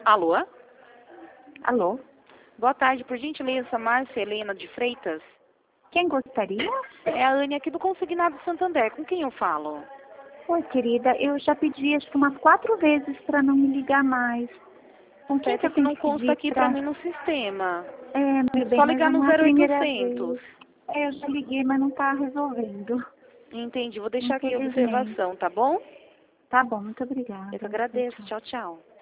Alô? Alô? Boa tarde, por gentileza, Márcia Helena de Freitas. Quem gostaria? É a Anne aqui do Consignado Santander. Com quem eu falo? Oi, querida, eu já pedi acho que umas 4 vezes para não me ligar mais. Com quem que Certo, eu que tenho não que consta pedir aqui pra pra... mim no sistema. meu bem, Só mas ligar no não é a primeira 0800. vez. Eu já liguei, mas não tá resolvendo. Entendi, vou deixar aqui a Infelizmente. observação, tá bom? Tá bom, muito Eu que obrigada. agradeço. Tchau. Tchau, tchau.